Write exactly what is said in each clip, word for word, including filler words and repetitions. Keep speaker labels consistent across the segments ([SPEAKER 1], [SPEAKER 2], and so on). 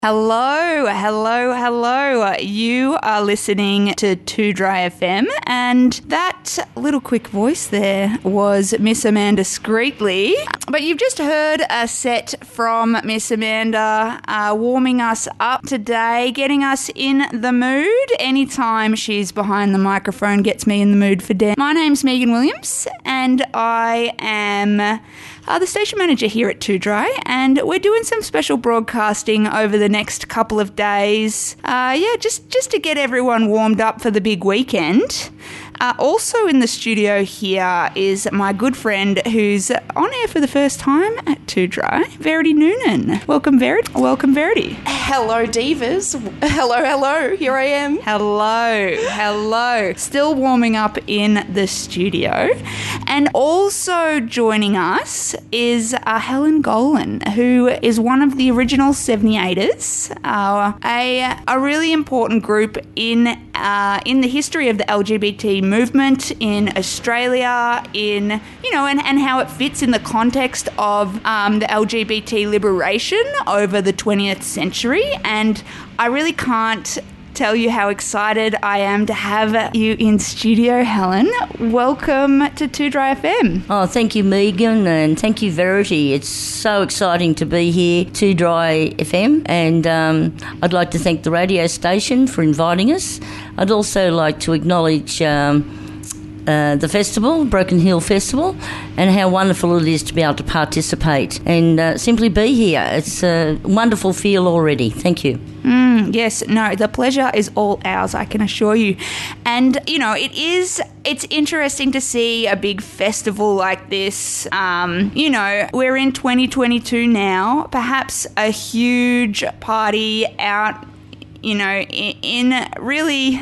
[SPEAKER 1] Hello, hello, hello. You are listening to Too Dry F M, and that little quick voice there was Miss Amanda Screetley. But you've just heard a set from Miss Amanda uh, warming us up today, getting us in the mood. Anytime she's behind the microphone gets me in the mood for dance. My name's Megan Williams, and I am Uh, the station manager here at Too Dry, and we're doing some special broadcasting over the next couple of days. Uh, yeah, just, just to get everyone warmed up for the big weekend. Uh, also in the studio here is my good friend who's on air for the first time at Too Dry, Verity Noonan. Welcome, Verity. Welcome, Verity.
[SPEAKER 2] Hello, divas. Hello, hello. Here I am.
[SPEAKER 1] Hello, hello. Still warming up in the studio. And also joining us is uh, Helen Golan, who is one of the original seventy-eighters, uh, a, a really important group in uh, in the history of the L G B T movement in Australia, in, you know, and, and how it fits in the context of um, the L G B T liberation over the twentieth century. And I really can't tell you how excited I am to have you in studio, Helen. Welcome to Too Dry F M.
[SPEAKER 3] Oh, thank you, Megan, and thank you, Verity. It's so exciting to be here, Too Dry F M, and um, I'd like to thank the radio station for inviting us. I'd also like to acknowledge um, Uh, the festival, Broken Hill Festival, and how wonderful it is to be able to participate and uh, simply be here. It's a wonderful feel already. Thank you.
[SPEAKER 1] Mm, yes, no, the pleasure is all ours, I can assure you. And, you know, it is, it's interesting to see a big festival like this. Um, you know, we're in twenty twenty-two now, perhaps a huge party out, you know, in, in really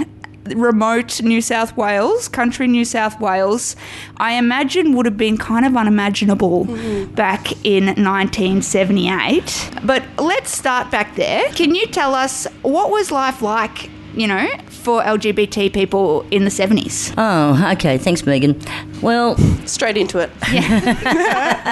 [SPEAKER 1] remote New South Wales, country New South Wales, I imagine would have been kind of unimaginable mm-hmm. back in nineteen seventy-eight. But let's start back there. Can you tell us what was life like, you know, for L G B T people in the seventies?
[SPEAKER 3] Oh, okay. Thanks, Megan. Well,
[SPEAKER 2] straight into it.
[SPEAKER 1] Yeah.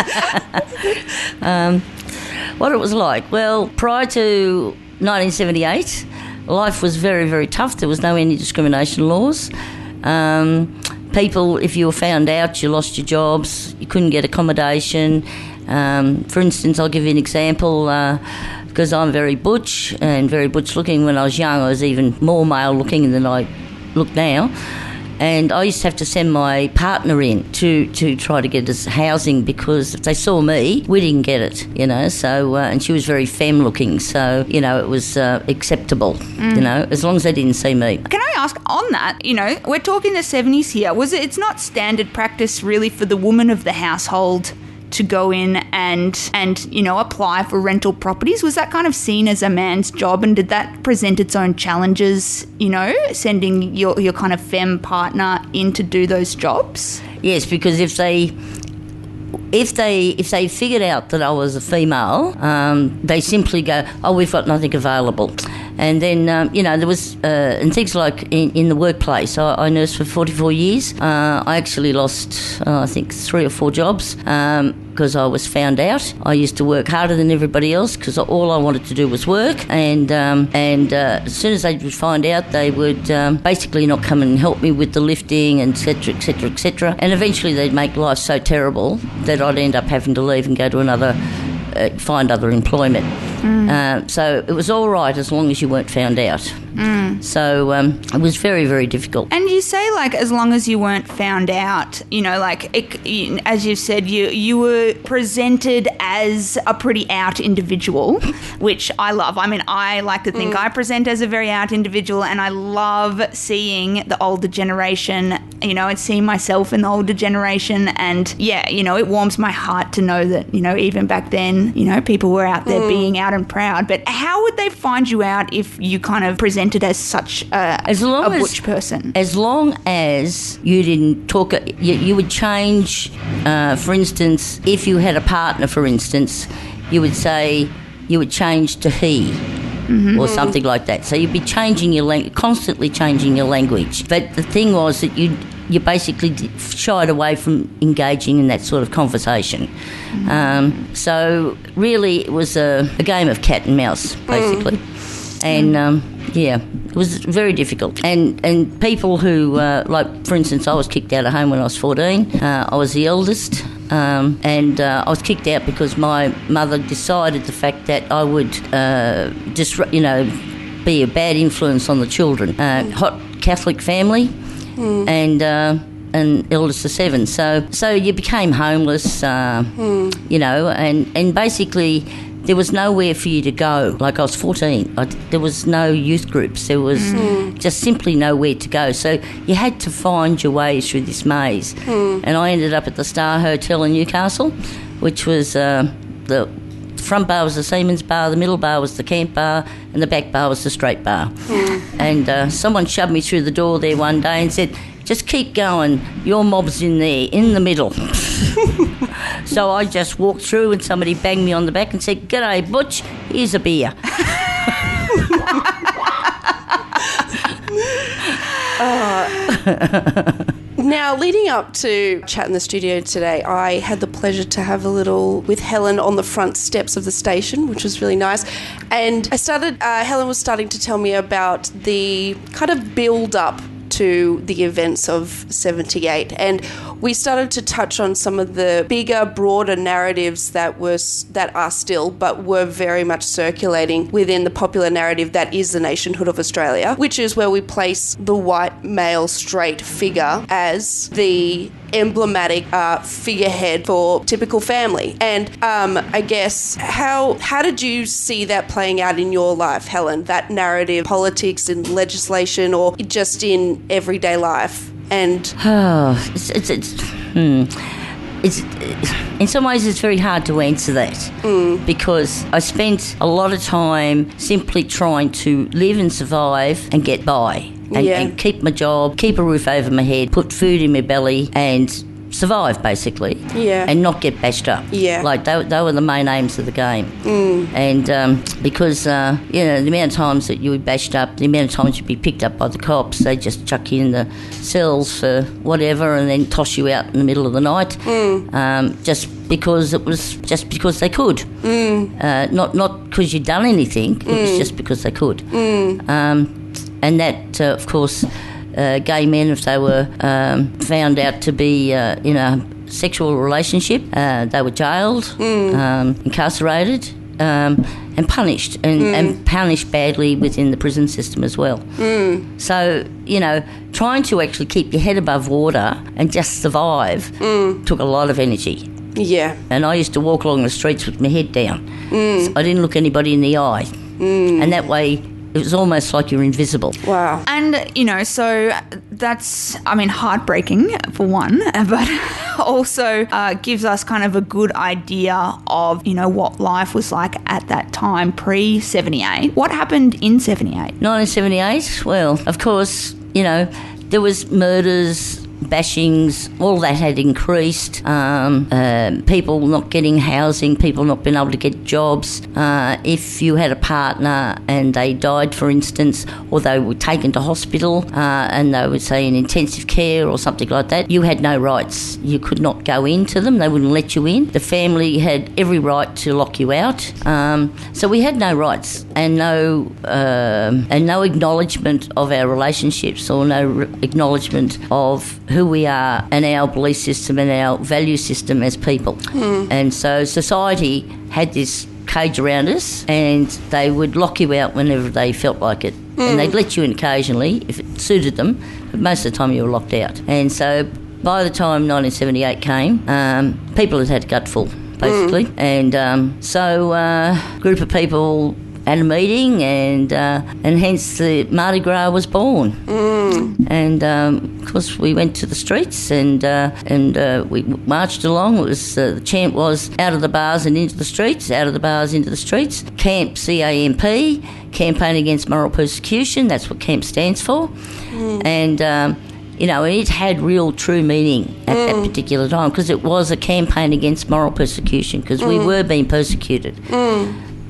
[SPEAKER 3] um, what it was like? Well, prior to nineteen seventy-eight, life was very, very tough. There was no anti-discrimination laws. Um, people, if you were found out, you lost your jobs, you couldn't get accommodation. Um, for instance, I'll give you an example, uh, because I'm very butch and very butch-looking. When I was young, I was even more male-looking than I look now. And I used to have to send my partner in to, to try to get us housing, because if they saw me, we didn't get it, you know. So, uh, and she was very femme-looking, so, you know, it was uh, acceptable, mm. you know, as long as they didn't see me.
[SPEAKER 1] Can I ask, on that, you know, we're talking the seventies here, was it, it's not standard practice really for the woman of the household to go in and, and, you know, apply for rental properties? Was that kind of seen as a man's job, and did that present its own challenges, you know, sending your, your kind of femme partner in to do those jobs?
[SPEAKER 3] Yes, because if they... If they if they figured out that I was a female, um, they simply go, oh, we've got nothing available. And then, um, you know, there was, uh, and things like in, in the workplace, I, I nursed for forty-four years. Uh, I actually lost, uh, I think, three or four jobs because um, I was found out. I used to work harder than everybody else because all I wanted to do was work. And um, and uh, as soon as they would find out, they would um, basically not come and help me with the lifting, and et cetera, et cetera, et cetera. And eventually they'd make life so terrible that I'd end up having to leave and go to another, uh, find other employment. Mm. Uh, so it was all right as long as you weren't found out. Mm. So um, it was very, very difficult.
[SPEAKER 1] And you say, like, as long as you weren't found out, you know, like, it, you, as you've said, you, you were presented as a pretty out individual, which I love. I mean, I like to think mm. I present as a very out individual, and I love seeing the older generation, you know, and seeing myself in the older generation. And, yeah, you know, it warms my heart to know that, you know, even back then, you know, people were out there mm. being out and proud. But how would they find you out if you kind of presented as such a,
[SPEAKER 3] as long
[SPEAKER 1] a butch
[SPEAKER 3] as,
[SPEAKER 1] person?
[SPEAKER 3] As long as you didn't talk, you, you would change, uh, for instance, if you had a partner, for instance, you would say, you would change to he. mm-hmm. or something like that. So you'd be changing your lang- constantly changing your language. But the thing was that you you basically shied away from engaging in that sort of conversation. Mm-hmm. Um, so really, it was a, a game of cat and mouse, basically. Mm. And um, yeah, it was very difficult. And and people who, uh, like for instance, I was kicked out of home when I was fourteen. Uh, I was the eldest. Um, and uh, I was kicked out because my mother decided the fact that I would uh, just, you know, be a bad influence on the children. Uh, hot Catholic family, mm. and uh, and eldest of seven. So so you became homeless, uh, mm. you know, and, and basically there was nowhere for you to go. Like I was fourteen, I, there was no youth groups. There was mm. just simply nowhere to go. So you had to find your way through this maze. Mm. And I ended up at the Star Hotel in Newcastle, which was uh, the front bar was the Seamen's Bar, the middle bar was the Camp Bar, and the back bar was the Straight Bar. Mm. And uh, someone shoved me through the door there one day and said, "Just keep going, your mob's in there, in the middle." So I just walked through and somebody banged me on the back and said, "G'day, Butch, here's a beer."
[SPEAKER 2] uh, now, leading up to Chat in the Studio today, I had the pleasure to have a little with Helen on the front steps of the station, which was really nice. And I started, uh, Helen was starting to tell me about the kind of build-up to the events of seventy-eight, and we started to touch on some of the bigger, broader narratives that were that are still, but were very much circulating within the popular narrative that is the nationhood of Australia, which is where we place the white male straight figure as the emblematic uh, figurehead for typical family. And um, I guess how how did you see that playing out in your life, Helen? That narrative, politics and legislation, or just in everyday life? And
[SPEAKER 3] oh, it's it's, it's hmm. It's, in some ways it's very hard to answer that mm. because I spent a lot of time simply trying to live and survive and get by and, yeah. and keep my job, keep a roof over my head, put food in my belly and survive basically,
[SPEAKER 2] yeah,
[SPEAKER 3] and not get bashed up.
[SPEAKER 2] Yeah,
[SPEAKER 3] like they, they were the main aims of the game.
[SPEAKER 2] Mm.
[SPEAKER 3] And um, because uh, you know the amount of times that you would bashed up, the amount of times you'd be picked up by the cops, they just chuck you in the cells for whatever, and then toss you out in the middle of the night,
[SPEAKER 2] mm.
[SPEAKER 3] um, just because it was just because they could,
[SPEAKER 2] mm.
[SPEAKER 3] uh, not not because you'd done anything. It
[SPEAKER 2] mm.
[SPEAKER 3] was just because they could,
[SPEAKER 2] mm.
[SPEAKER 3] um, and that uh, of course. Uh, gay men, if they were um, found out to be uh, in a sexual relationship, uh, they were jailed,
[SPEAKER 2] mm.
[SPEAKER 3] um, incarcerated, um, and punished, and,
[SPEAKER 2] mm.
[SPEAKER 3] and punished badly within the prison system as well.
[SPEAKER 2] Mm.
[SPEAKER 3] So, you know, trying to actually keep your head above water and just survive
[SPEAKER 2] mm.
[SPEAKER 3] took a lot of energy.
[SPEAKER 2] Yeah.
[SPEAKER 3] And I used to walk along the streets with my head down.
[SPEAKER 2] Mm.
[SPEAKER 3] So I didn't look anybody in the eye.
[SPEAKER 2] Mm.
[SPEAKER 3] And that way... it was almost like you're invisible.
[SPEAKER 2] Wow.
[SPEAKER 1] And, you know, so that's, I mean, heartbreaking for one, but also uh, gives us kind of a good idea of, you know, what life was like at that time, pre seventy-eight. What happened in seventy-eight?
[SPEAKER 3] nineteen seventy-eight, well, of course, you know, there was murders, bashings, all that had increased. Um, uh, people not getting housing, people not being able to get jobs. Uh, if you had a partner and they died, for instance, or they were taken to hospital uh, and they would say in intensive care or something like that, you had no rights. You could not go into them. They wouldn't let you in. The family had every right to lock you out. Um, so we had no rights and no uh, and no acknowledgement of our relationships or no re- acknowledgement of who we are and our belief system and our value system as people.
[SPEAKER 2] Mm.
[SPEAKER 3] And so society had this cage around us and they would lock you out whenever they felt like it. Mm. And they'd let you in occasionally if it suited them, but most of the time you were locked out. And so by the time nineteen seventy-eight came, um, people had had a gutful, basically. Mm. And um, so uh, a group of people had a meeting and uh, and hence the Mardi Gras was born.
[SPEAKER 2] Mm.
[SPEAKER 3] And um, of course we went to the streets and uh, and uh, we marched along. It was uh, the chant was out of the bars and into the streets, out of the bars into the streets. CAMP, C A M P, Campaign Against Moral Persecution. That's what CAMP stands for.
[SPEAKER 2] Mm.
[SPEAKER 3] And um, you know, it had real true meaning at mm. that particular time because it was a campaign against moral persecution because mm. we were being persecuted.
[SPEAKER 2] Mm.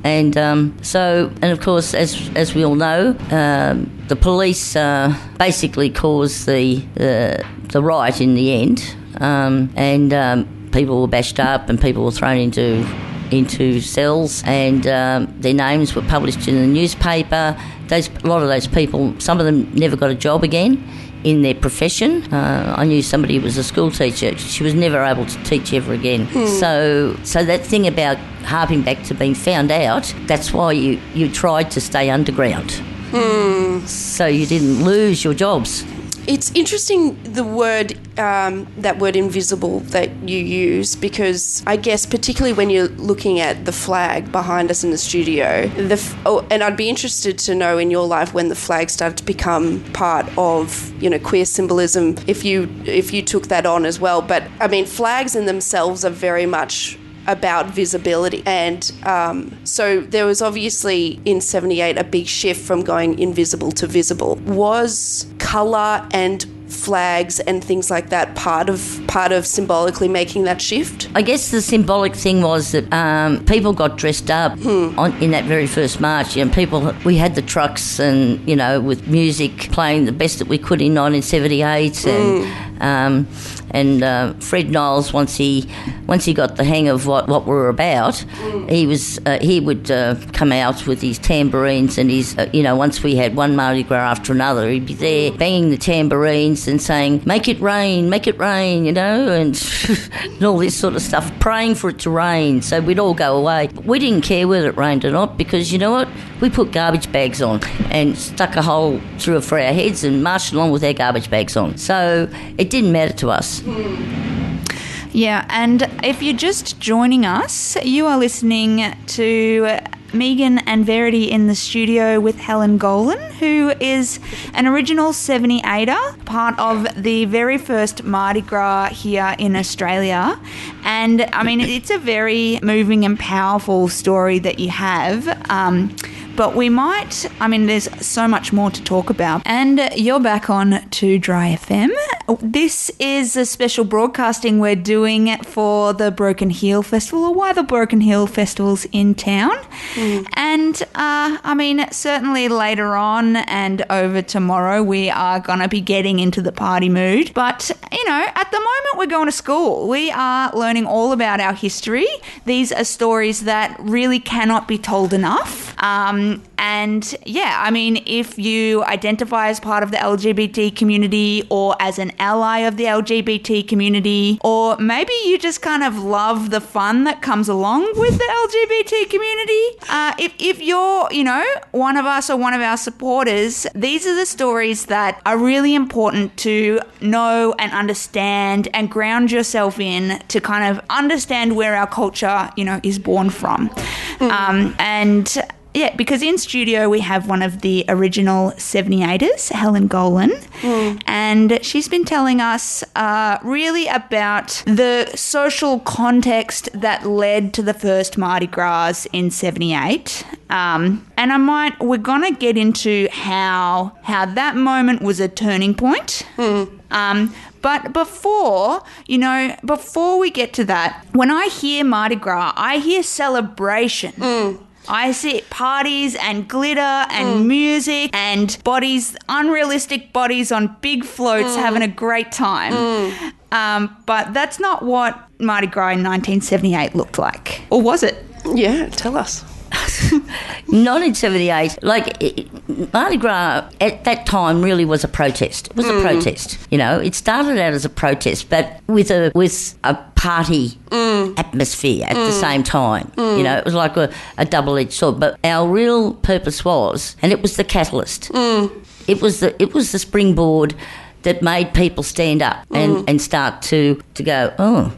[SPEAKER 3] And um, so, and of course, as as we all know, um, the police uh, basically caused the uh, the riot in the end, um, and um, people were bashed up and people were thrown into into cells, and um, their names were published in the newspaper. Those, a lot of those people, some of them never got a job again in their profession. Uh, I knew somebody who was a school teacher. She was never able to teach ever again. Hmm. So so that thing about harping back to being found out, that's why you, you tried to stay underground. Hmm. So you didn't lose your jobs.
[SPEAKER 2] It's interesting, the word, um, that word invisible that you use, because I guess particularly when you're looking at the flag behind us in the studio, the f- oh, and I'd be interested to know in your life when the flag started to become part of, you know, queer symbolism, if you if you took that on as well. But, I mean, flags in themselves are very much about visibility, and um, so there was obviously in seventy-eight a big shift from going invisible to visible. Was colour and flags and things like that part of part of symbolically making that shift?
[SPEAKER 3] I guess the symbolic thing was that um, people got dressed up hmm. on, in that very first march. You know, people, we had the trucks and, you know, with music playing the best that we could in nineteen seventy-eight, and mm. um, and uh, Fred Niles, once he once he got the hang of what, what we were about, mm. he was uh, he would uh, come out with his tambourines and his uh, you know, once we had one Mardi Gras after another, he'd be there banging the tambourines and saying, "Make it rain, make it rain," you know, and, and all this sort of stuff, praying for it to rain. So we'd all go away. We didn't care whether it rained or not, because you know what? We put garbage bags on and stuck a hole through it for our heads and marched along with our garbage bags on. So it didn't matter to us.
[SPEAKER 1] Yeah, and if you're just joining us, you are listening to Megan and Verity in the studio with Helen Golan, who is an original seventy-eighter, part of the very first Mardi Gras here in Australia. And, I mean, it's a very moving and powerful story that you have. Um, But we might, I mean, there's so much more to talk about. And you're back on two Dry F M. This is a special broadcasting we're doing for the Broken Heel Festival, or why the Broken Heel Festival's in town. Mm. And, uh, I mean, certainly later on and over tomorrow, we are going to be getting into the party mood. But, you know, at the moment we're going to school. We are learning all about our history. These are stories that really cannot be told enough. Um, And yeah, I mean, if you identify as part of the L G B T community or as an ally of the L G B T community, or maybe you just kind of love the fun that comes along with the L G B T community, uh, if, if you're, you know, one of us or one of our supporters, these are the stories that are really important to know and understand and ground yourself in, to kind of understand where our culture, you know, is born from. Mm. Um, and Yeah, because in studio we have one of the original seventy-eighters, Helen Golan, mm. and she's been telling us uh, really about the social context that led to the first Mardi Gras in seventy-eight. Um, and I might, we're going to get into how how that moment was a turning point. Mm. Um, but before, you know, before we get to that, when I hear Mardi Gras, I hear celebration. Mm. I see parties and glitter and mm. music and bodies, unrealistic bodies on big floats mm. having a great time. Mm. Um, but that's not what Mardi Gras in nineteen seventy-eight looked like. Or was it?
[SPEAKER 2] Yeah, tell us.
[SPEAKER 3] nineteen seventy-eight, like, it, Mardi Gras at that time really was a protest. It was mm. a protest, you know. It started out as a protest, but with a with a party mm. atmosphere at mm. the same time. Mm. You know, it was like a, a double-edged sword. But our real purpose was, and it was the catalyst. Mm. It was the it was the springboard that made people stand up and, mm. and start to to go, oh,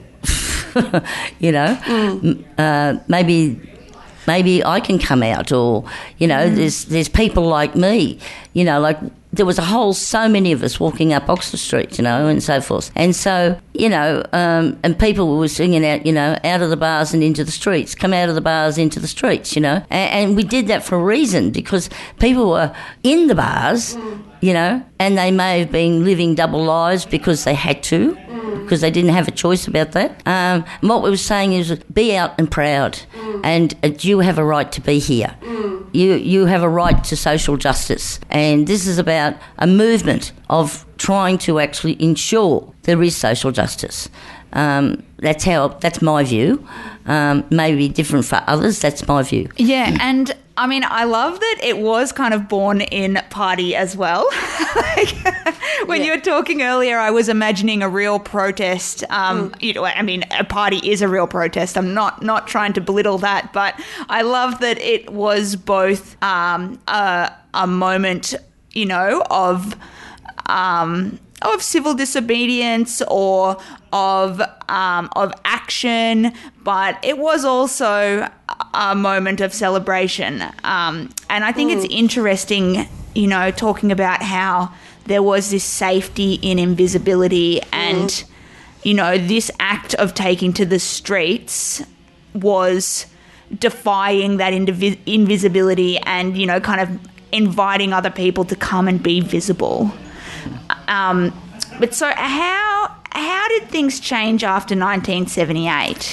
[SPEAKER 3] you know, mm. uh, maybe. Maybe I can come out, or, you know, mm. there's there's people like me, you know, like there was a whole, so many of us walking up Oxford Street, you know, and so forth. And so, you know, um, and people were singing out, you know, out of the bars and into the streets, come out of the bars into the streets, you know. And, and we did that for a reason, because people were in the bars, mm. you know, and they may have been living double lives because they had to. Mm. because they didn't have a choice about that. Um, and what we were saying is be out and proud, mm. and uh, you have a right to be here. Mm. You you have a right to social justice, and this is about a movement of trying to actually ensure there is social justice. Um, that's how. That's my view. Um, maybe different for others. That's my view.
[SPEAKER 1] Yeah, and I mean, I love that it was kind of born in party as well. Like, when yeah. you were talking earlier, I was imagining a real protest. Um, mm. You know, I mean, a party is a real protest. I'm not not trying to belittle that, but I love that it was both um, a, a moment, you know, of. Um, of civil disobedience or of um, of action, but it was also a moment of celebration. Um, and I think mm. it's interesting, you know, talking about how there was this safety in invisibility and, mm. you know, this act of taking to the streets was defying that indivi- invisibility and, you know, kind of inviting other people to come and be visible. Um, but so how how did things change after nineteen seventy-eight?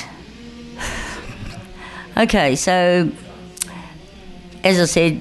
[SPEAKER 3] Okay, so as I said,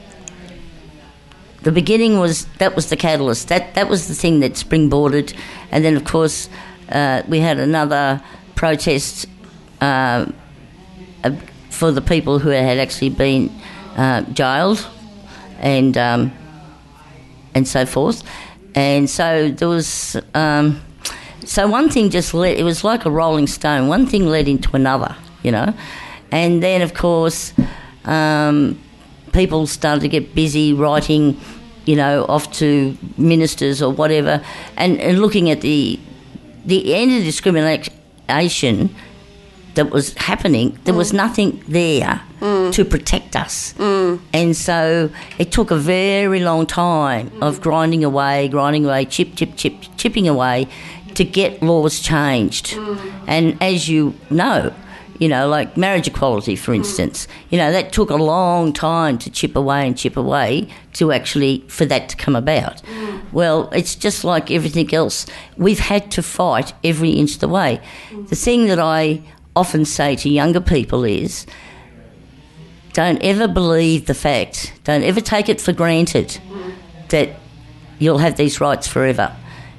[SPEAKER 3] the beginning was that was the catalyst. That that was the thing that springboarded, and then of course uh, we had another protest uh, uh, for the people who had actually been uh, jailed, and um, and so forth. And so there was, um, so one thing just led, it was like a rolling stone. One thing led into another, you know. And then, of course, um, people started to get busy writing, you know, off to ministers or whatever, and, and looking at the the end of discrimination that was happening. There mm. was nothing there mm. to protect us. Mm. And so it took a very long time mm. of grinding away, grinding away, chip, chip, chip, chipping away to get laws changed. Mm. And as you know, you know, like marriage equality, for instance, mm. you know, that took a long time to chip away and chip away to actually, for that to come about. Mm. Well, it's just like everything else. We've had to fight every inch of the way. Mm. The thing that I often say to younger people is, don't ever believe the fact, don't ever take it for granted mm. that you'll have these rights forever.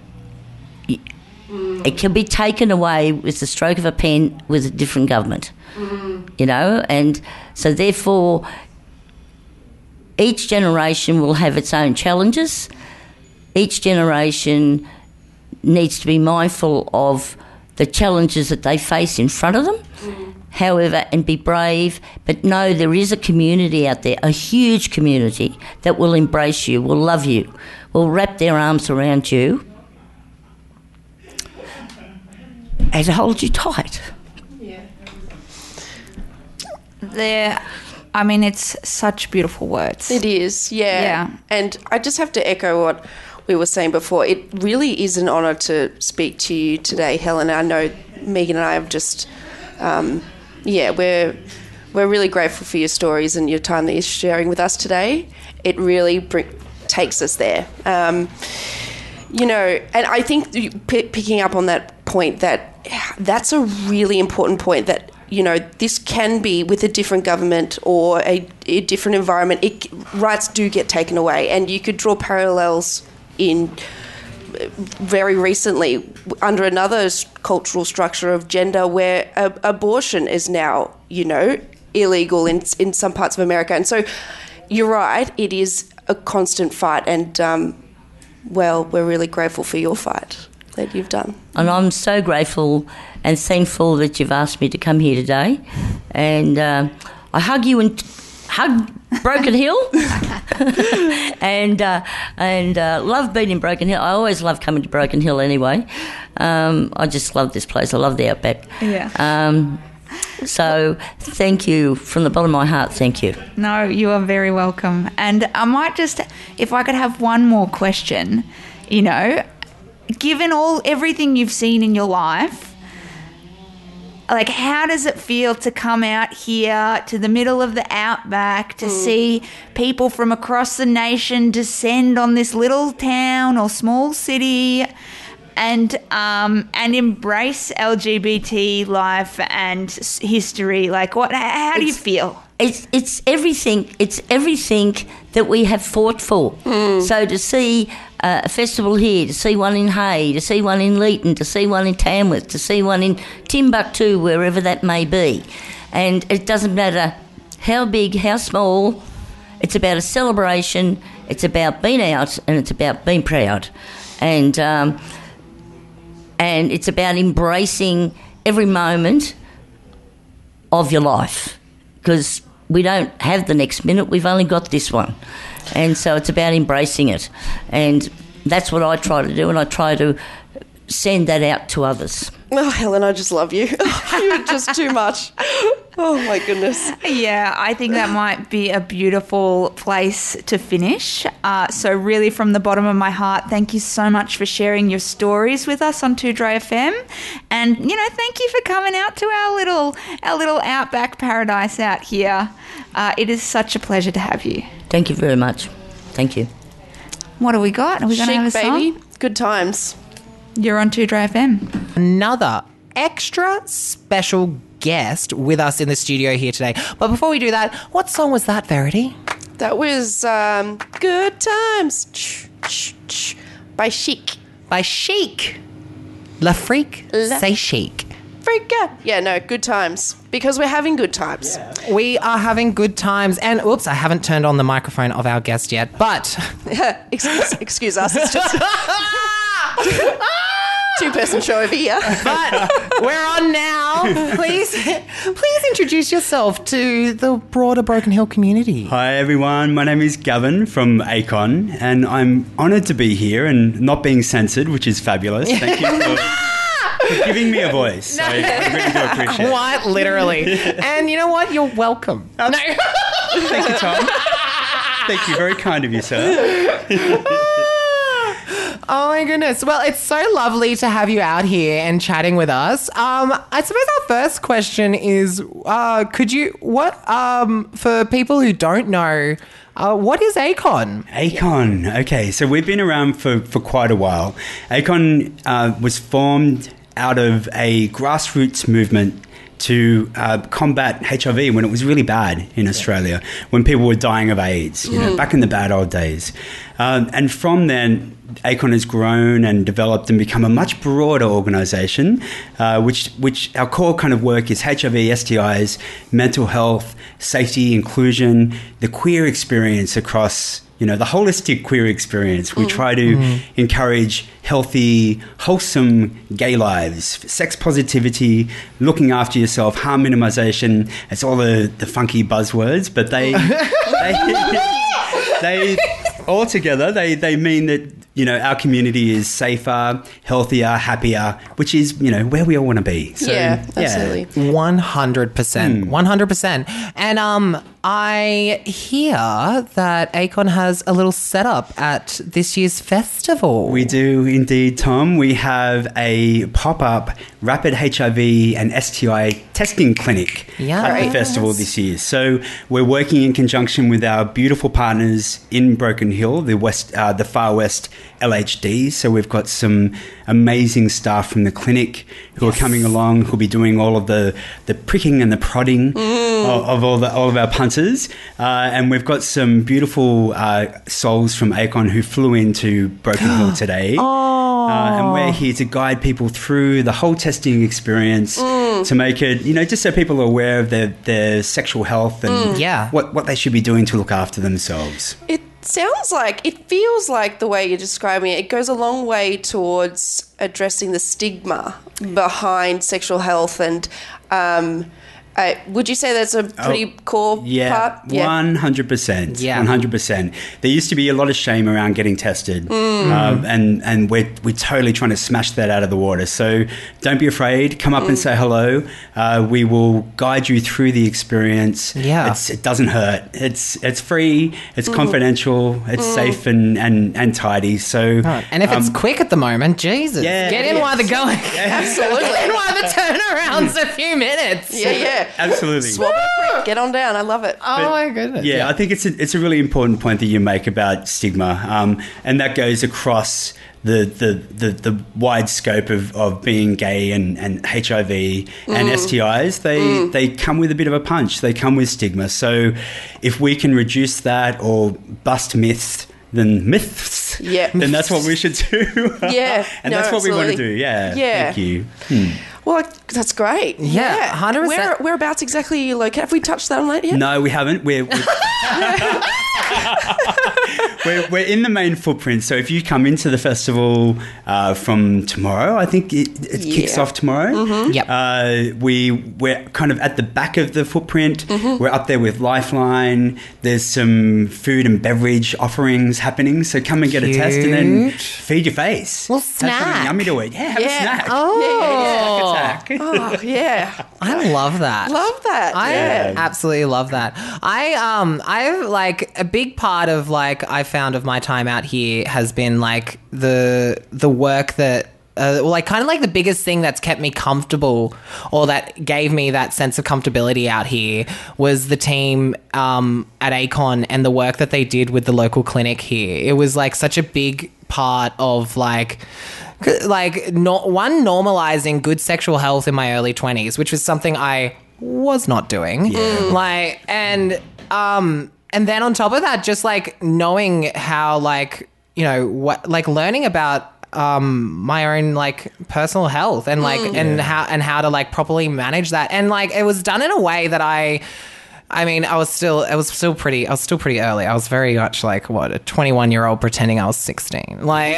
[SPEAKER 3] Mm. It can be taken away with the stroke of a pen with a different government, mm. you know, and so therefore each generation will have its own challenges. Each generation needs to be mindful of the challenges that they face in front of them, mm. however, and be brave, but know there is a community out there, a huge community that will embrace you, will love you, will wrap their arms around you and hold you tight.
[SPEAKER 1] Yeah. There, I mean, it's such beautiful words.
[SPEAKER 2] It is, yeah.
[SPEAKER 1] Yeah.
[SPEAKER 2] And I just have to echo what we were saying before. It really is an honour to speak to you today, Helen. I know Megan and I have just, um, yeah, we're we're really grateful for your stories and your time that you're sharing with us today. It really bring, takes us there. Um, you know, and I think you, p- picking up on that point, that that's a really important point, that, you know, this can be with a different government or a, a different environment. It, rights do get taken away, and you could draw parallels in very recently under another cultural structure of gender, where a, abortion is now, you know, illegal in in some parts of America. And so you're right, it is a constant fight, and um, well, we're really grateful for your fight that you've done.
[SPEAKER 3] And I'm so grateful and thankful that you've asked me to come here today, and uh, I hug you and hug Broken Hill and uh, and uh, love being in Broken Hill. I always love coming to Broken Hill anyway. Um, I just love this place. I love the outback.
[SPEAKER 1] Yeah.
[SPEAKER 3] Um, so thank you from the bottom of my heart. Thank you.
[SPEAKER 1] No, you are very welcome. And I might just, if I could have one more question, you know, given all everything you've seen in your life, like, how does it feel to come out here to the middle of the outback to mm. see people from across the nation descend on this little town or small city and um, and embrace L G B T life and s- history. Like, what? How do you feel?
[SPEAKER 3] It's it's everything. It's everything that we have fought for. So to see uh, a festival here, to see one in Hay, to see one in Leeton, to see one in Tamworth, to see one in Timbuktu, wherever that may be, and it doesn't matter how big, how small. It's about a celebration. It's about being out, and it's about being proud, and um, and it's about embracing every moment of your life, because we don't have the next minute, we've only got this one. And so it's about embracing it. And that's what I try to do, and I try to send that out to others.
[SPEAKER 2] Oh, Helen, I just love you. You're just too much. Oh, my goodness.
[SPEAKER 1] Yeah, I think that might be a beautiful place to finish. Uh, so really, from the bottom of my heart, thank you so much for sharing your stories with us on two Dry F M. And, you know, thank you for coming out to our little our little outback paradise out here. Uh, it is such a pleasure to have you.
[SPEAKER 3] Thank you very much. Thank you.
[SPEAKER 1] What do we got? Are we going to have a
[SPEAKER 2] Chic,
[SPEAKER 1] song?
[SPEAKER 2] baby. Good times.
[SPEAKER 1] You're on two Dry F M.
[SPEAKER 4] Another extra special guest with us in the studio here today. But before we do that, what song was that, Verity?
[SPEAKER 2] That was um, Good Times Ch- ch- ch- by Chic.
[SPEAKER 4] By Chic. La Freak.
[SPEAKER 2] La-
[SPEAKER 4] Say Chic.
[SPEAKER 2] Freaka. Yeah, no, good times. Because we're having good times.
[SPEAKER 4] We are having good times. And oops, I haven't turned on the microphone of our guest yet. But
[SPEAKER 2] excuse, excuse us. It's just two-person show over here.
[SPEAKER 4] but we're on now. Please, please introduce yourself to the broader Broken Hill community.
[SPEAKER 5] Hi everyone, my name is Gavin from ACON, and I'm honoured to be here and not being censored, which is fabulous. Thank you for, for giving me a voice. I, I really do appreciate it.
[SPEAKER 4] Quite literally. And you know what? You're welcome. No.
[SPEAKER 5] Thank you, Tom. Thank you, very kind of you, sir.
[SPEAKER 4] Oh my goodness. Well, it's so lovely to have you out here and chatting with us. Um, I suppose our first question is, uh, could you, what, um, for people who don't know, uh, what is ACON?
[SPEAKER 5] ACON, okay, so we've been around for, for quite a while. ACON uh, was formed out of a grassroots movement to uh, combat H I V when it was really bad in Australia, when people were dying of AIDS, you know, back in the bad old days. Um, and from then, ACON has grown and developed and become a much broader organisation, uh, which which our core kind of work is H I V, S T Is, mental health, safety, inclusion, the queer experience across, you know, the holistic queer experience. We try to mm. encourage healthy, wholesome gay lives, sex positivity, looking after yourself, harm minimization. It's all the, the funky buzzwords, but they, they, they all together, they, they mean that, you know, our community is safer, healthier, happier, which is, you know, where we all want to be. So,
[SPEAKER 2] yeah, absolutely.
[SPEAKER 4] one hundred percent. one hundred percent. And um, I hear that ACON has a little setup at this year's festival.
[SPEAKER 5] We do indeed, Tom. We have a pop-up rapid H I V and S T I testing clinic
[SPEAKER 4] Yes.
[SPEAKER 5] at the festival this year. So we're working in conjunction with our beautiful partners in Broken Hill, the West, uh, the Far West L H D. So we've got some amazing staff from the clinic who yes. are coming along, who'll be doing all of the, the pricking and the prodding mm. of, of all the all of our punters. Uh, and we've got some beautiful uh, souls from ACON who flew into Broken Hill today.
[SPEAKER 4] Oh.
[SPEAKER 5] Uh, and we're here to guide people through the whole testing experience mm. to make it, you know, just so people are aware of their, their sexual health and
[SPEAKER 4] mm. yeah.
[SPEAKER 5] what, what they should be doing to look after themselves.
[SPEAKER 2] It sounds like, it feels like the way you're describing it, it goes a long way towards addressing the stigma behind sexual health. And um, uh, would you say that's a pretty oh, core
[SPEAKER 5] yeah,
[SPEAKER 2] part?
[SPEAKER 5] Yeah, one hundred percent.
[SPEAKER 4] Yeah,
[SPEAKER 5] one hundred percent. There used to be a lot of shame around getting tested,
[SPEAKER 2] mm.
[SPEAKER 5] um, and and we're we're totally trying to smash that out of the water. So don't be afraid. Come up mm. and say hello. Uh, we will guide you through the experience.
[SPEAKER 4] Yeah,
[SPEAKER 5] it's, it doesn't hurt. It's it's free. It's
[SPEAKER 2] mm.
[SPEAKER 5] confidential. It's mm. safe and, and, and tidy. So
[SPEAKER 4] right. and if um, it's quick at the moment, Jesus,
[SPEAKER 5] yeah,
[SPEAKER 4] get in
[SPEAKER 5] yes.
[SPEAKER 4] while they're going.
[SPEAKER 5] Yeah.
[SPEAKER 2] Absolutely.
[SPEAKER 4] Get in while the turnaround's a few minutes.
[SPEAKER 2] Yeah, yeah.
[SPEAKER 5] Absolutely.
[SPEAKER 2] Swap it quick. Get on down. I love it.
[SPEAKER 4] Oh,
[SPEAKER 5] but,
[SPEAKER 4] my goodness.
[SPEAKER 5] Yeah,
[SPEAKER 4] yeah,
[SPEAKER 5] I think it's a, it's a really important point that you make about stigma. Um, and that goes across the the, the, the wide scope of, of being gay and, and H I V and
[SPEAKER 2] Mm.
[SPEAKER 5] S T Is, they,
[SPEAKER 2] Mm.
[SPEAKER 5] they come with a bit of a punch. They come with stigma. So if we can reduce that or bust myths, then myths,
[SPEAKER 2] Yeah.
[SPEAKER 5] then that's what we should do.
[SPEAKER 2] Yeah.
[SPEAKER 5] and
[SPEAKER 2] No,
[SPEAKER 5] that's what we want to
[SPEAKER 2] absolutely.
[SPEAKER 5] do. Yeah.
[SPEAKER 2] Yeah.
[SPEAKER 5] Thank you. Hmm.
[SPEAKER 2] Well, that's great.
[SPEAKER 4] Yeah, one hundred percent.
[SPEAKER 2] Where, whereabouts exactly are you located? Have we touched that on that yet?
[SPEAKER 5] No, we haven't. We're we're, we're we're in the main footprint. So if you come into the festival uh, from tomorrow, I think it, it kicks
[SPEAKER 2] Yeah.
[SPEAKER 5] off tomorrow.
[SPEAKER 2] Mm-hmm.
[SPEAKER 4] Yep.
[SPEAKER 5] Uh, we we're kind of at the back of the footprint.
[SPEAKER 2] Mm-hmm.
[SPEAKER 5] We're up there with Lifeline. There's some food and beverage offerings happening. So come and get a test and then
[SPEAKER 4] Cute.
[SPEAKER 5] feed your face.
[SPEAKER 4] Well,
[SPEAKER 5] Have something
[SPEAKER 4] snack.
[SPEAKER 5] yummy to eat. Yeah, have
[SPEAKER 2] Yeah.
[SPEAKER 5] a snack.
[SPEAKER 4] Oh,
[SPEAKER 5] Attack.
[SPEAKER 2] Oh, yeah.
[SPEAKER 4] I love that.
[SPEAKER 2] Love that.
[SPEAKER 4] I
[SPEAKER 2] yeah.
[SPEAKER 4] absolutely love that. I um I've like a big part of like I found of my time out here has been like the the work that uh, well, like kind of like the biggest thing that's kept me comfortable or that gave me that sense of comfortability out here was the team um, at Acon and the work that they did with the local clinic here. It was like such a big part of like like not one normalizing good sexual health in my early twenties, which was something I was not doing. Like and um and then on top of that, just like knowing how like you know what like learning about um my own like personal health and like and how and how to like properly manage that, and like it was done in a way that I I mean, I was still, I was still pretty, I was still pretty early. I was very much like, what, a twenty-one year old pretending I was sixteen. Like,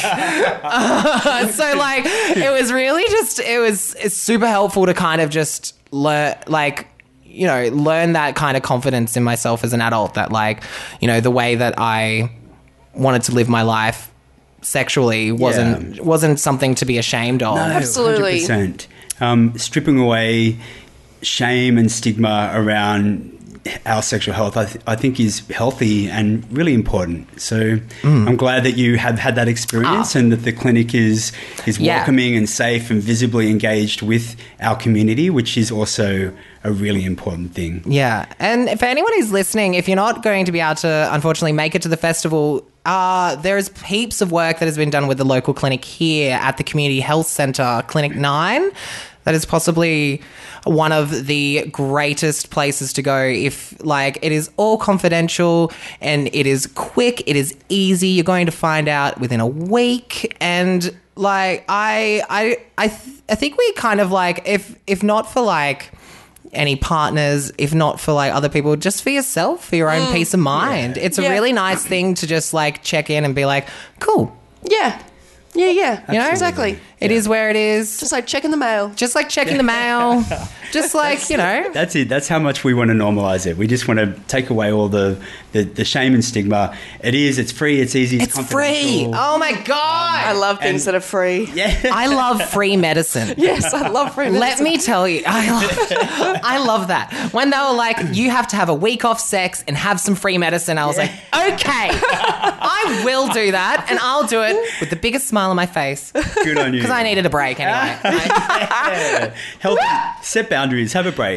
[SPEAKER 4] uh, so like, it was really just, it was it's super helpful to kind of just learn, like, you know, learn that kind of confidence in myself as an adult that like, you know, the way that I wanted to live my life sexually wasn't, wasn't something to be ashamed of.
[SPEAKER 5] No,
[SPEAKER 2] Absolutely.
[SPEAKER 5] one hundred percent. Um, stripping away shame and stigma around our sexual health, I, th- I think is healthy and really important. So I'm glad that you have had that experience and that the clinic is is
[SPEAKER 4] Yeah.
[SPEAKER 5] welcoming and safe and visibly engaged with our community, which is also a really important thing.
[SPEAKER 4] Yeah. And for anyone who's listening, if you're not going to be able to, unfortunately, make it to the festival, uh, there's heaps of work that has been done with the local clinic here at the Community Health Centre, Clinic nine. That is possibly one of the greatest places to go if, like, it is all confidential and it is quick, it is easy. You're going to find out within a week. And, like, I, I, I, th- I think we kind of, like, if, if not for, like, any partners, if not for like other people, just for yourself, for your own peace of mind. It's a
[SPEAKER 2] Yeah.
[SPEAKER 4] really nice thing to just like check in and be like, cool.
[SPEAKER 2] Yeah. Yeah, yeah.
[SPEAKER 4] You know?
[SPEAKER 2] Exactly.
[SPEAKER 4] It is where it is.
[SPEAKER 2] Just like checking the mail.
[SPEAKER 4] Just like checking the mail. Just like, you know.
[SPEAKER 5] That's it. That's how much we want to normalize it. We just want to take away all the, the, the shame and stigma. It is. It's free. It's easy. It's,
[SPEAKER 4] It's free.
[SPEAKER 5] confidential.
[SPEAKER 4] Oh my God.
[SPEAKER 2] I love things
[SPEAKER 5] and-
[SPEAKER 2] that are free.
[SPEAKER 5] Yeah.
[SPEAKER 4] I love free medicine.
[SPEAKER 2] Yes, I love free
[SPEAKER 4] Let
[SPEAKER 2] medicine.
[SPEAKER 4] me tell you, I love, I love that. When they were like, you have to have a week off sex and have some free medicine, I was like, okay, I will do that and I'll do it with the biggest smile on my face
[SPEAKER 5] Good on you.
[SPEAKER 4] because I needed a break anyway.
[SPEAKER 5] Yeah. Help. Set boundaries. Have a break.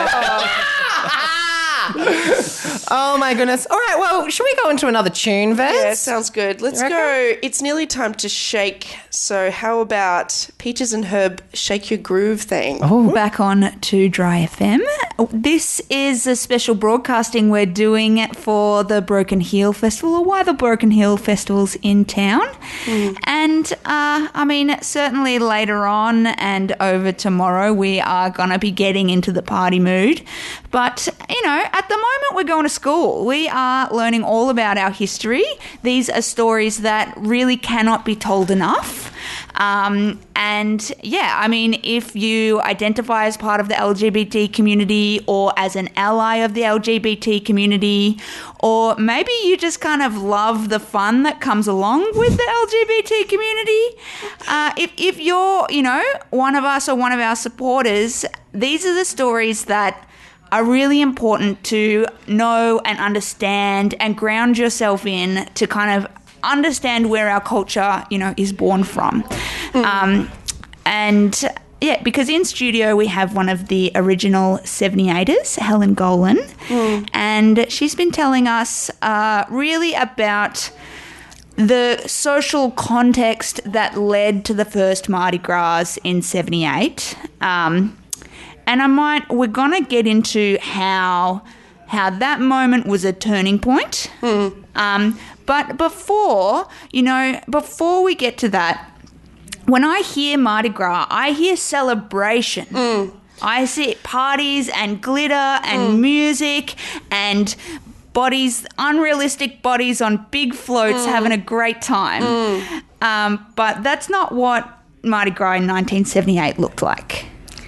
[SPEAKER 4] Oh my goodness. All right, well, should we go into another tune, Vez?
[SPEAKER 2] Yeah, sounds good. Let's
[SPEAKER 4] You
[SPEAKER 2] go. It's nearly time to shake. So how about Peaches and Herb Shake Your Groove thing?
[SPEAKER 4] Oh.
[SPEAKER 1] Back on to Dry F M. This is a special broadcasting we're doing for the Broken Heel Festival, or why the Broken Heel Festival's in town. And, uh, I mean, certainly later on and over tomorrow, we are going to be getting into the party mood. But, you know, at the moment we're going to school. We are learning all about our history. These are stories that really cannot be told enough. Um, and yeah, I mean, if you identify as part of the L G B T community or as an ally of the L G B T community, or maybe you just kind of love the fun that comes along with the L G B T community, uh, if, if you're, you know, one of us or one of our supporters, these are the stories that are really important to know and understand and ground yourself in to kind of understand where our culture, you know, is born from. Um, and yeah, because in studio we have one of the original seventy-eighters, Helen Golan, and she's been telling us uh, really about the social context that led to the first Mardi Gras in seventy-eight. Um, and I might, we're going to get into how how that moment was a turning point.
[SPEAKER 2] Mm.
[SPEAKER 1] Um, but before, you know, before we get to that, when I hear Mardi Gras, I hear celebration.
[SPEAKER 2] Mm.
[SPEAKER 1] I see parties and glitter and
[SPEAKER 2] Mm.
[SPEAKER 1] music and bodies, unrealistic bodies on big floats
[SPEAKER 2] Mm.
[SPEAKER 1] having a great time.
[SPEAKER 2] Mm.
[SPEAKER 1] Um, but that's not what Mardi Gras in nineteen seventy-eight looked like.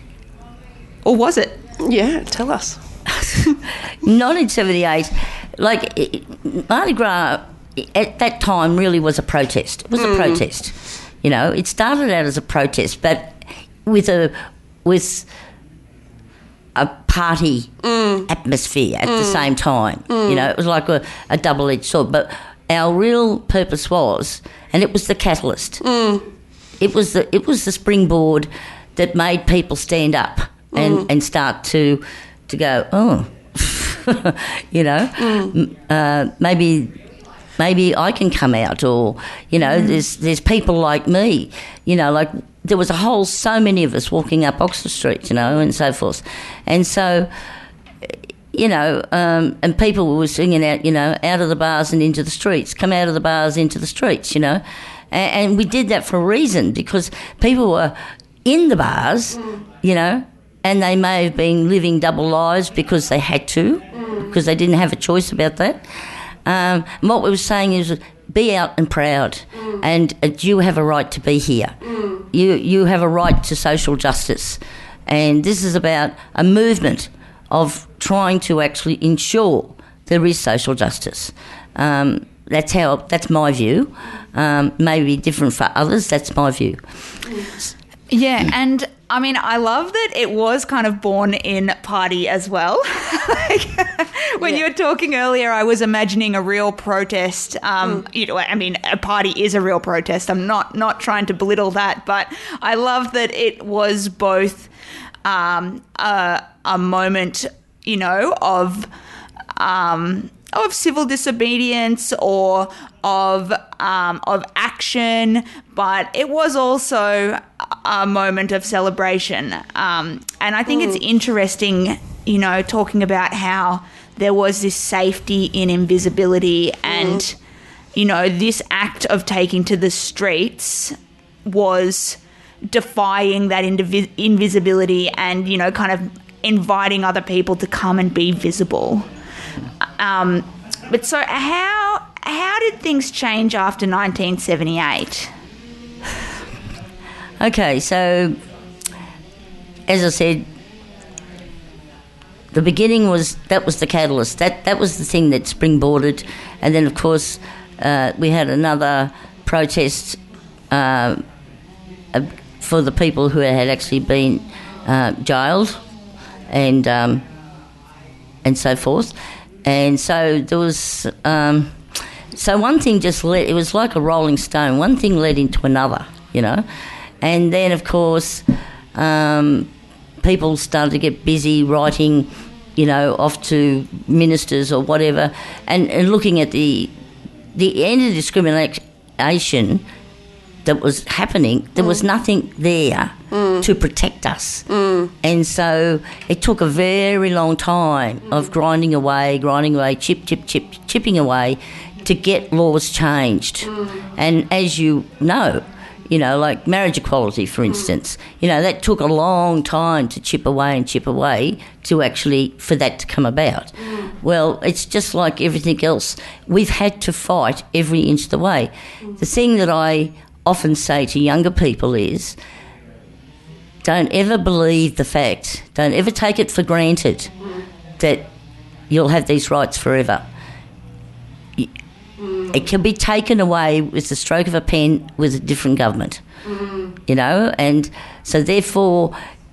[SPEAKER 1] Or was it?
[SPEAKER 2] Yeah, tell us.
[SPEAKER 3] nineteen seventy-eight, like it, Mardi Gras at that time really was a protest. It was
[SPEAKER 2] Mm.
[SPEAKER 3] a protest. You know, it started out as a protest, but with a with a party
[SPEAKER 2] Mm.
[SPEAKER 3] atmosphere at
[SPEAKER 2] Mm.
[SPEAKER 3] the same time.
[SPEAKER 2] Mm.
[SPEAKER 3] You know, it was like a, a double-edged sword. But our real purpose was, and it was the catalyst.
[SPEAKER 2] Mm.
[SPEAKER 3] It was the it was the springboard that made people stand up and,
[SPEAKER 2] Mm.
[SPEAKER 3] and start to to go, oh, you know,
[SPEAKER 2] Mm.
[SPEAKER 3] uh, maybe maybe I can come out, or you know,
[SPEAKER 2] Mm.
[SPEAKER 3] there's there's people like me, you know, like there was a whole so many of us walking up Oxford Street, you know, and so forth, and so. You know, um, and people were singing out, you know, out of the bars and into the streets, come out of the bars into the streets, you know. And, and we did that for a reason, because people were in the bars, mm. you know, and they may have been living double lives because they had to, mm. because they didn't have a choice about that. Um, and what we were saying is be out and proud, mm. and uh, you have a right to be here. Mm. You, you have a right to social justice. And this is about a movement of trying to actually ensure there is social justice. Um, that's how. That's my view. Um, maybe different for others. That's my view.
[SPEAKER 1] Yeah, and I mean, I love that it was kind of born in party as well. Like, when
[SPEAKER 2] Yeah.
[SPEAKER 1] you were talking earlier, I was imagining a real protest. Um,
[SPEAKER 2] Mm.
[SPEAKER 1] You know, I mean, a party is a real protest. I'm not not trying to belittle that, but I love that it was both um, a, a moment, you know, of um, of civil disobedience or of um, of action, but it was also a moment of celebration. Um, and I think
[SPEAKER 2] Mm.
[SPEAKER 1] it's interesting, you know, talking about how there was this safety in invisibility, and
[SPEAKER 2] Mm.
[SPEAKER 1] you know, this act of taking to the streets was defying that indivi- invisibility and, you know, kind of inviting other people to come and be visible. Um, but so how how did things change after nineteen seventy-eight?
[SPEAKER 3] Okay, so as I said, the beginning was that was the catalyst. That that was the thing that springboarded, and then of course uh, we had another protest uh, uh, for the people who had actually been uh, jailed, and um, and so forth. And so there was. Um, so one thing just led. It was like a rolling stone. One thing led into another, you know, and then of course. Um, people started to get busy writing, you know, off to ministers or whatever, and, and looking at the the end of discrimination that was happening. There mm. was nothing there mm. to protect us, mm. and so it took a very long time mm. of grinding away, grinding away, chip, chip, chip, chipping away, to get laws changed. Mm. And as you know. You know, like marriage equality, for instance. Mm. You know, that took a long time to chip away and chip away to actually, for that to come about. Mm. Well, it's just like everything else. We've had to fight every inch of the way. Mm. The thing that I often say to younger people is, don't ever believe the fact, don't ever take it for granted mm. that you'll have these rights forever. It can be taken away with the stroke of a pen with a different government, mm. you know, and so therefore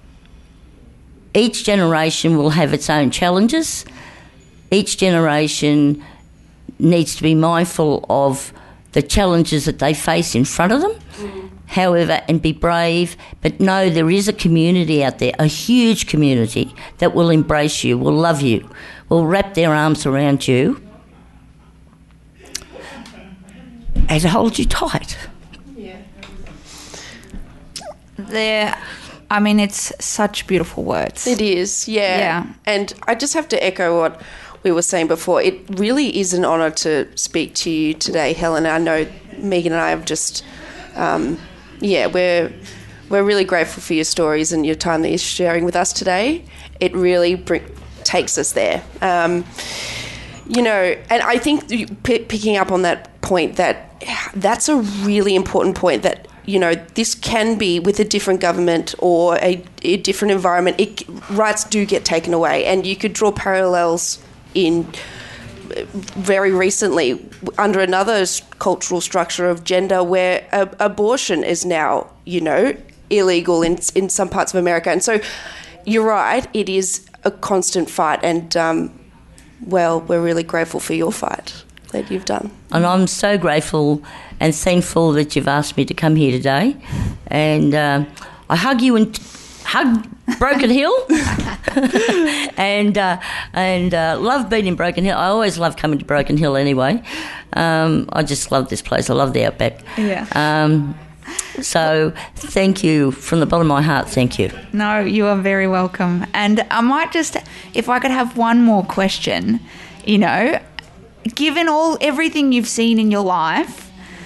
[SPEAKER 3] each generation will have its own challenges. Each generation needs to be mindful of the challenges that they face in front of them, mm. however, and be brave, but know there is a community out there, a huge community that will embrace you, will love you, will wrap their arms around you, and hold you tight.
[SPEAKER 1] There, I mean, it's such beautiful words.
[SPEAKER 2] It is, yeah.
[SPEAKER 1] Yeah.
[SPEAKER 2] And I just have to echo what we were saying before. It really is an honour to speak to you today, Helen. I know Megan and I have just, um, yeah, we're we're really grateful for your stories and your time that you're sharing with us today. It really bring, takes us there. Um, you know, and I think you, p- picking up on that point, that that's a really important point, that you know, this can be with a different government or a, a different environment. It, rights do get taken away, and you could draw parallels in very recently under another cultural structure of gender, where a, abortion is now, you know, illegal in in some parts of America. And so, you're right; it is a constant fight, and um, well, we're really grateful for your fight that you've done.
[SPEAKER 3] And I'm so grateful and thankful that you've asked me to come here today. And uh, I hug you and t- hug Broken Hill and uh, and uh, love being in Broken Hill. I always love coming to Broken Hill anyway. Um, I just love this place. I love the Outback.
[SPEAKER 1] Yeah.
[SPEAKER 3] Um, so thank you from the bottom of my heart. Thank you.
[SPEAKER 1] No, you are very welcome. And I might just, if I could have one more question, you know, given all everything you've seen in your life,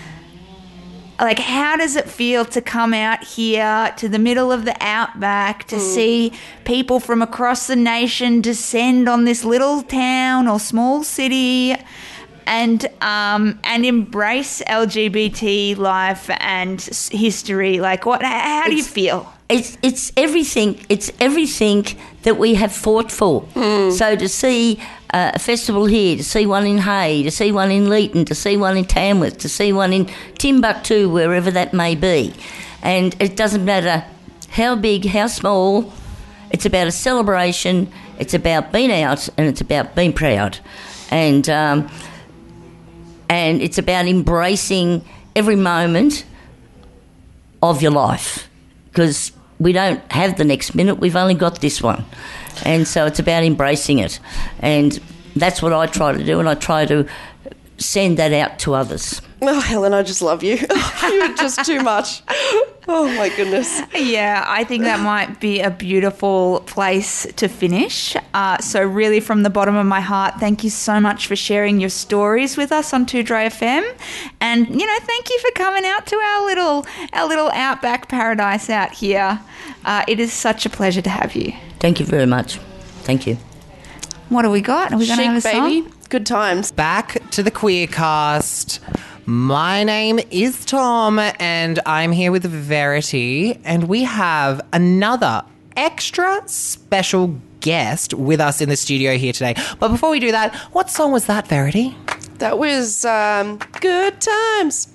[SPEAKER 1] like, how does it feel to come out here to the middle of the outback to mm. see people from across the nation descend on this little town or small city and um, and embrace L G B T life and history? Like, what? How do you
[SPEAKER 3] it's,
[SPEAKER 1] feel?
[SPEAKER 3] It's it's everything. It's everything that we have fought for. Mm. So to see uh, a festival here, to see one in Hay, to see one in Leeton, to see one in Tamworth, to see one in Timbuktu, wherever that may be, and it doesn't matter how big, how small. It's about a celebration. It's about being out, and it's about being proud, and um, and it's about embracing every moment of your life, because we don't have the next minute, we've only got this one. And so it's about embracing it. And that's what I try to do, and I try to send that out to others.
[SPEAKER 2] Oh, Helen, I just love you. You're just too much. Oh, my goodness.
[SPEAKER 1] Yeah, I think that might be a beautiful place to finish. Uh, so really, from the bottom of my heart, thank you so much for sharing your stories with us on two Dry F M. And, you know, thank you for coming out to our little our little outback paradise out here. Uh, it is such a pleasure to have you.
[SPEAKER 3] Thank you very much. Thank you.
[SPEAKER 1] What do we got? Are we going to have a
[SPEAKER 2] baby.
[SPEAKER 1] song?
[SPEAKER 2] Good times.
[SPEAKER 4] Back to the Queercast. My name is Tom, and I'm here with Verity, and we have another extra special guest with us in the studio here today. But before we do that, what song was that, Verity?
[SPEAKER 2] That was um, Good Times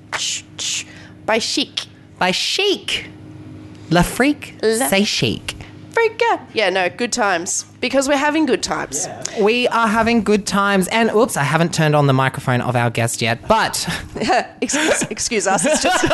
[SPEAKER 2] by Chic.
[SPEAKER 4] By Chic. La Freak,
[SPEAKER 2] La-
[SPEAKER 4] say Chic.
[SPEAKER 2] Freaker. Yeah, no, good times. Because we're having good times. Yeah.
[SPEAKER 4] We are having good times. And, oops, I haven't turned on the microphone of our guest yet, but...
[SPEAKER 2] excuse, excuse us. It's just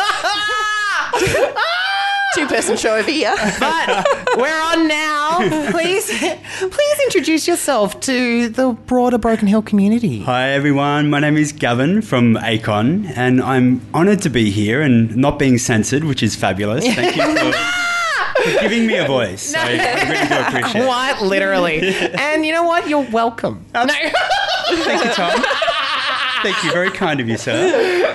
[SPEAKER 2] two-person show over here.
[SPEAKER 4] But we're on now. Please, please introduce yourself to the broader Broken Hill community.
[SPEAKER 5] Hi, everyone. My name is Gavin from ACON, and I'm honoured to be here and not being censored, which is fabulous. Thank you for... for giving me a voice. I, I really do appreciate it.
[SPEAKER 4] Quite literally. And you know what? You're welcome.
[SPEAKER 5] Um, no. Thank you, Tom. Thank you. Very kind of you, sir.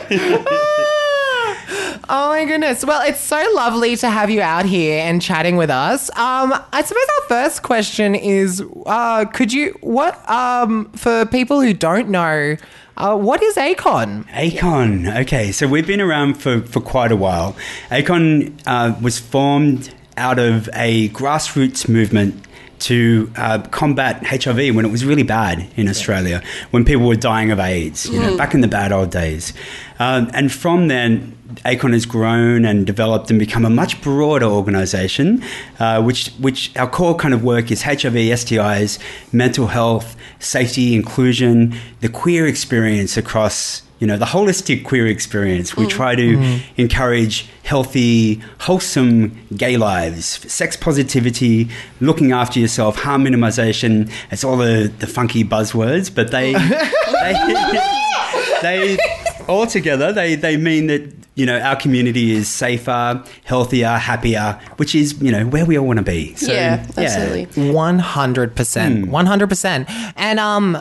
[SPEAKER 4] Oh my goodness. Well, it's so lovely to have you out here and chatting with us. Um, I suppose our first question is, uh, could you, what, um, for people who don't know, uh, what is ACON?
[SPEAKER 5] ACON. Okay, so we've been around for, for quite a while. ACON uh, was formed out of a grassroots movement to uh, combat H I V when it was really bad in Australia, when people were dying of AIDS, you know, back in the bad old days. Um, and from then, ACON has grown and developed and become a much broader organisation, uh, which which our core kind of work is H I V, S T Is, mental health, safety, inclusion, the queer experience across, you know, the holistic queer experience. We mm. try to mm. encourage healthy, wholesome gay lives, sex positivity, looking after yourself, harm minimisation. It's all the, the funky buzzwords, but they... they, they altogether, they, they mean that, you know, our community is safer, healthier, happier, which is, you know, where we all want to be. So,
[SPEAKER 2] yeah, absolutely.
[SPEAKER 4] one hundred percent. one hundred percent. And um,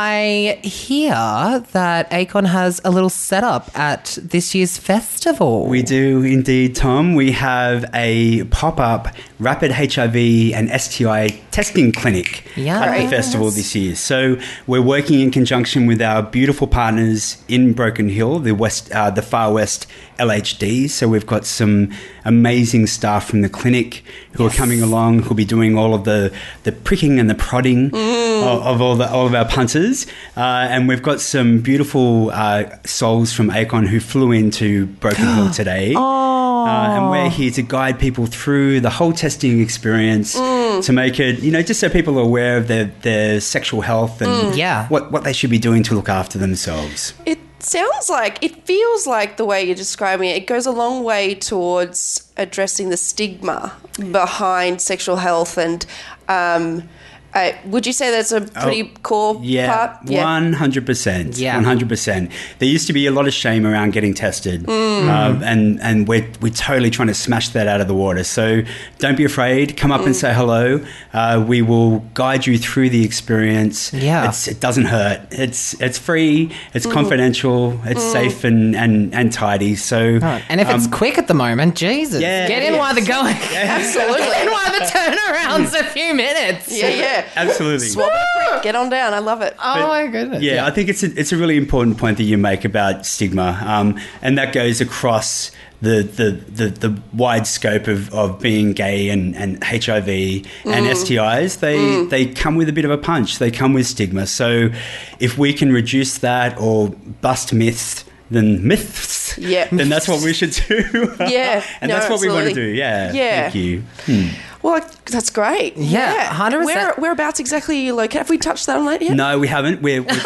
[SPEAKER 4] I hear that Acon has a little setup at this year's festival.
[SPEAKER 5] We do indeed, Tom. We have a pop-up rapid H I V and S T I testing clinic
[SPEAKER 4] Yeah.
[SPEAKER 5] at the
[SPEAKER 2] Great.
[SPEAKER 5] festival this year. So we're working in conjunction with our beautiful partners in Broken Hill, the west, uh, the Far West L H D. So we've got some amazing staff from the clinic who are coming along, who'll be doing all of the, the pricking and the prodding of, of all the all of our punters. Uh, and we've got some beautiful uh, souls from Acon who flew into Broken Hill today. Uh, and we're here to guide people through the whole testing experience to make it, you know, just so people are aware of their, their sexual health and
[SPEAKER 4] Yeah.
[SPEAKER 5] what, what they should be doing to look after themselves.
[SPEAKER 2] It sounds like, it feels like the way you're describing it, it goes a long way towards addressing the stigma behind sexual health. And um, uh, would you say that's a pretty
[SPEAKER 5] Oh,
[SPEAKER 2] core
[SPEAKER 5] Yeah,
[SPEAKER 2] part?
[SPEAKER 5] one hundred percent.
[SPEAKER 4] Yeah.
[SPEAKER 5] one hundred percent. There used to be a lot of shame around getting tested,
[SPEAKER 2] Mm.
[SPEAKER 5] um, and and we're we're totally trying to smash that out of the water. So don't be afraid. Come up
[SPEAKER 2] Mm.
[SPEAKER 5] and say hello. Uh, we will guide you through the experience.
[SPEAKER 4] Yeah.
[SPEAKER 5] it's, it doesn't hurt. It's it's free. It's
[SPEAKER 2] Mm.
[SPEAKER 5] confidential. It's safe and, and and tidy. So
[SPEAKER 4] And if it's
[SPEAKER 5] um,
[SPEAKER 4] quick at the moment, Jesus,
[SPEAKER 5] yeah,
[SPEAKER 4] get in
[SPEAKER 5] yeah.
[SPEAKER 4] while the going.
[SPEAKER 2] Absolutely.
[SPEAKER 4] Get in while the turnaround's a few minutes.
[SPEAKER 2] Yeah, yeah.
[SPEAKER 5] absolutely.
[SPEAKER 2] Swap it quick. Get on down. I love it.
[SPEAKER 4] Oh my goodness.
[SPEAKER 5] Yeah, I think it's a, it's a really important point that you make about stigma, um, and that goes across the the, the, the wide scope of, of being gay and, and H I V and S T Is. They they come with a bit of a punch. They come with stigma. So if we can reduce that or bust myths, then myths,
[SPEAKER 2] Yeah.
[SPEAKER 5] then that's what we should do.
[SPEAKER 2] Yeah.
[SPEAKER 5] and
[SPEAKER 2] No,
[SPEAKER 5] that's what we want to
[SPEAKER 2] absolutely.
[SPEAKER 5] do. Yeah,
[SPEAKER 2] Yeah.
[SPEAKER 5] thank you. Hmm.
[SPEAKER 2] Well, that's great.
[SPEAKER 4] Yeah, one hundred percent.
[SPEAKER 2] Where, whereabouts exactly are you located? Have we touched that on that yet?
[SPEAKER 5] No, we haven't. We're we're,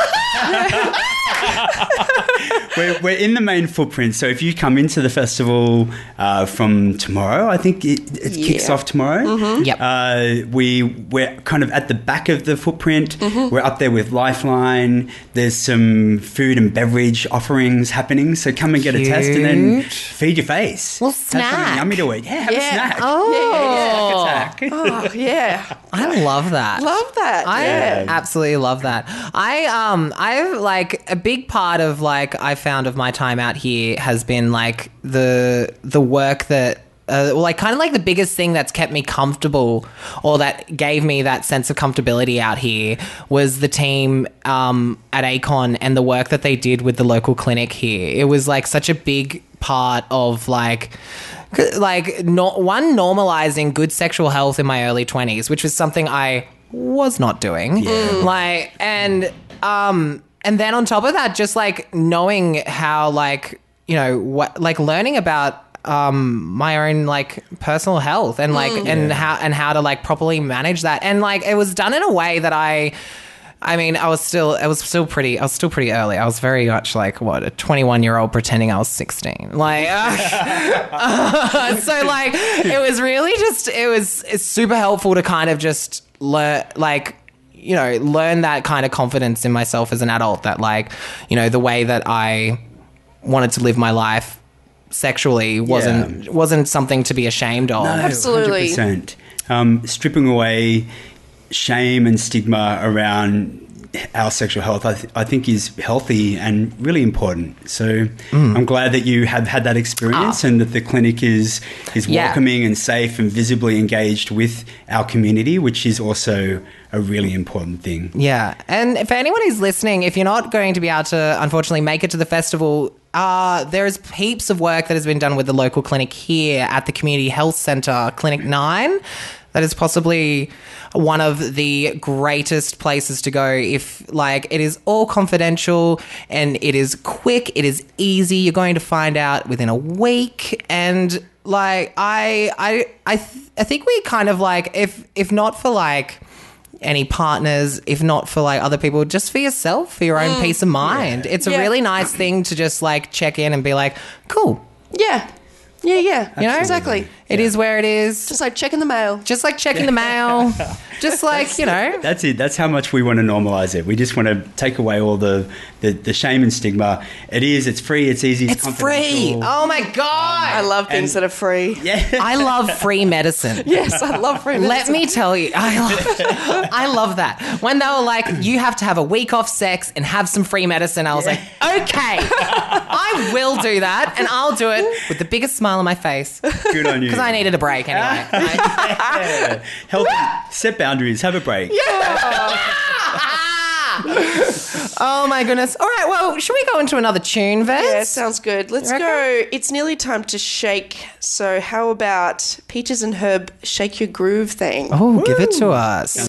[SPEAKER 5] we're we're in the main footprint. So if you come into the festival uh, from tomorrow, I think it, it kicks
[SPEAKER 2] Yeah.
[SPEAKER 5] off tomorrow.
[SPEAKER 4] Yep.
[SPEAKER 5] Uh, we we're kind of at the back of the footprint.
[SPEAKER 2] Mm-hmm.
[SPEAKER 5] We're up there with Lifeline. There's some food and beverage offerings happening. So come and get a test and then
[SPEAKER 4] Cute.
[SPEAKER 5] feed your face.
[SPEAKER 4] Well,
[SPEAKER 5] Have something
[SPEAKER 4] snack.
[SPEAKER 5] yummy to eat. Yeah, have
[SPEAKER 2] Yeah.
[SPEAKER 5] a snack.
[SPEAKER 4] Oh,
[SPEAKER 5] Snack attack.
[SPEAKER 2] Oh, yeah.
[SPEAKER 4] I love that.
[SPEAKER 2] Love that.
[SPEAKER 4] I
[SPEAKER 2] yeah.
[SPEAKER 4] absolutely love that. I um I like a big part of like I found of my time out here has been like the the work that uh, well, like kind of like the biggest thing that's kept me comfortable or that gave me that sense of comfortability out here was the team um, at Acon and the work that they did with the local clinic here. It was like such a big part of like like not one normalizing good sexual health in my early twenties, which was something I was not doing. Like and um and then on top of that, just like knowing how like you know what like learning about um my own like personal health and like and how and how to like properly manage that, and like it was done in a way that I I mean, I was still, I was still pretty, I was still pretty early. I was very much like, what, a twenty-one year old pretending I was sixteen. Like, uh, so like, it was really just, it was it's super helpful to kind of just learn, like, you know, learn that kind of confidence in myself as an adult that like, you know, the way that I wanted to live my life sexually wasn't,
[SPEAKER 5] Yeah.
[SPEAKER 4] wasn't something to be ashamed of.
[SPEAKER 5] No,
[SPEAKER 2] Absolutely.
[SPEAKER 5] one hundred percent. Um, stripping away shame and stigma around our sexual health, I, th- I think is healthy and really important. So I'm glad that you have had that experience and that the clinic is is
[SPEAKER 4] Yeah.
[SPEAKER 5] welcoming and safe and visibly engaged with our community, which is also a really important thing.
[SPEAKER 4] Yeah. And for anyone who's listening, if you're not going to be able to, unfortunately, make it to the festival, uh, there's heaps of work that has been done with the local clinic here at the Community Health Centre, Clinic nine. That is possibly one of the greatest places to go if, like, it is all confidential and it is quick, it is easy. You're going to find out within a week. And, like, I, I, I, th- I think we kind of, like, if, if not for, like, any partners, if not for like other people, just for yourself, for your own peace of mind. It's a
[SPEAKER 2] Yeah.
[SPEAKER 4] really nice thing to just like check in and be like, cool.
[SPEAKER 2] Yeah. Yeah, yeah.
[SPEAKER 4] You know?
[SPEAKER 2] Exactly.
[SPEAKER 4] It is where it is.
[SPEAKER 2] Just like checking the mail.
[SPEAKER 4] Just like checking the mail. Just like, you know.
[SPEAKER 5] That's it. That's how much we want to normalize it. We just want to take away all the, the, the shame and stigma. It is. It's free. It's easy. It's,
[SPEAKER 4] It's free.
[SPEAKER 5] confidential.
[SPEAKER 4] Oh my God.
[SPEAKER 2] I love things
[SPEAKER 5] And-
[SPEAKER 2] that are free.
[SPEAKER 5] Yeah.
[SPEAKER 4] I love free medicine.
[SPEAKER 2] Yes, I love free medicine.
[SPEAKER 4] Let me tell you, I love, I love that. When they were like, you have to have a week off sex and have some free medicine, I was like, okay, I will do that, and I'll do it with the biggest smile on my face
[SPEAKER 5] Good on you.
[SPEAKER 4] because I needed a break anyway.
[SPEAKER 5] Yeah. Healthy. Set boundaries. Have a break.
[SPEAKER 4] Oh my goodness. All right, well, should we go into another tune, Vez?
[SPEAKER 2] Yeah, sounds good. Let's
[SPEAKER 4] You
[SPEAKER 2] go.
[SPEAKER 4] reckon?
[SPEAKER 2] It's nearly time to shake. So how about Peaches and Herb Shake Your Groove thing?
[SPEAKER 4] Oh, give it to us.